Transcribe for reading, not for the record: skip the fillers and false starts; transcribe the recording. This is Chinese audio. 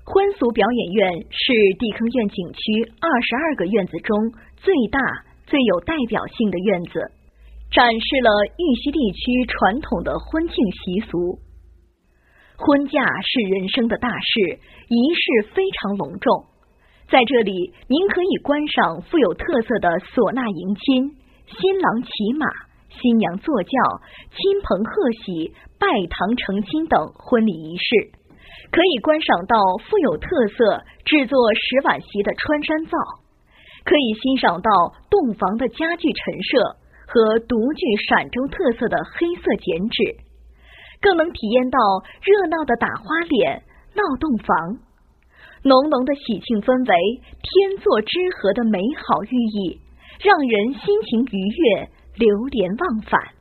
婚俗表演院是地坑院景区22个院子中最大、最有代表性的院子，展示了玉溪地区传统的婚庆习俗。婚嫁是人生的大事，仪式非常隆重。在这里，您可以观赏富有特色的唢呐迎亲、新郎骑马、新娘坐轿、亲朋贺喜、拜堂成亲等婚礼仪式，可以观赏到富有特色制作石碗席的穿山灶，可以欣赏到洞房的家具陈设和独具陕州特色的黑色剪纸，更能体验到热闹的打花脸、闹洞房，浓浓的喜庆氛围，天作之合的美好寓意，让人心情愉悦，流连忘返。